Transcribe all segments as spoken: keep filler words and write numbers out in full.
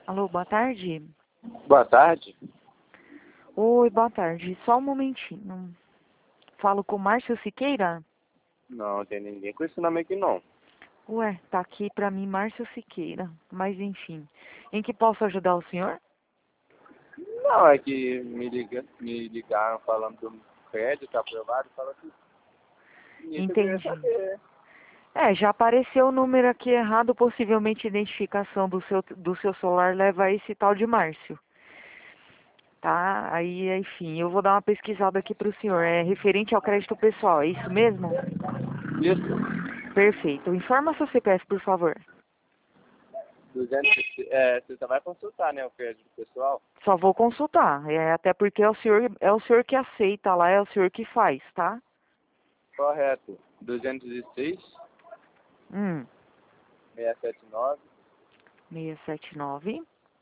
Alô, boa tarde. Boa tarde. Oi, boa tarde. Só um momentinho. Falo com o Márcio Siqueira? Não tem ninguém com esse nome aqui não. Ué, tá aqui pra mim Márcio Siqueira. Mas enfim. Em que posso ajudar o senhor? Não, é que me, liga, me ligaram falando do crédito aprovado, fala que isso eu queria Entendi. saber. É, já apareceu o número aqui errado, possivelmente a identificação do seu, do seu celular leva a esse tal de Márcio. Tá? Aí, enfim, eu vou dar uma pesquisada aqui pro senhor. É referente ao crédito pessoal, é isso mesmo? Isso. Perfeito. Informa seu C P F, por favor. duzentos, é, você só vai consultar, né, o crédito pessoal? Só vou consultar. É, até porque é o senhor, é o senhor que aceita lá, é o senhor que faz, tá? Correto. duzentos e seis, Hum. seiscentos e setenta e nove. seiscentos e setenta e nove.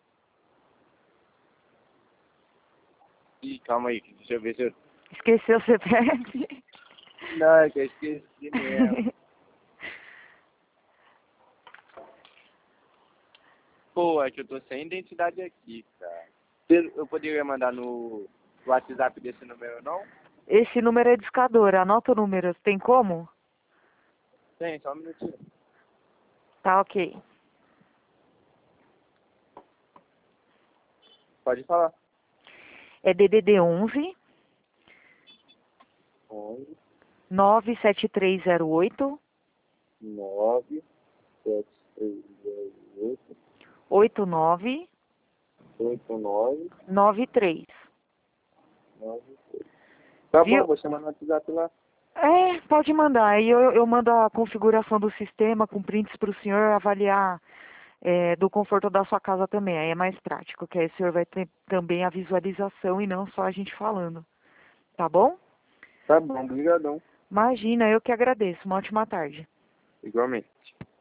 Ih, calma aí, deixa eu ver se eu... Esqueceu o C P F? Não, é que eu esqueci mesmo. Pô, é que eu tô sem identidade aqui, cara. Você- Eu poderia mandar no WhatsApp desse número, não? Esse número é discador. Anota o número. Tem como? Tem, só um minutinho. Tá, ok. Pode falar. É D D D onze onze, nove sete três zero oito nove, sete, três, zero, oito, oito nove oito, nove, nove três. nove, seis. Tá bom, Viu? vou chamar no WhatsApp lá. É, pode mandar. Aí eu, eu mando a configuração do sistema com prints para o senhor avaliar é, do conforto da sua casa também. Aí é mais prático, que aí o senhor vai ter também a visualização e não só a gente falando. Tá bom? Tá bom, brigadão. Imagina, eu que agradeço. Uma ótima tarde. Igualmente.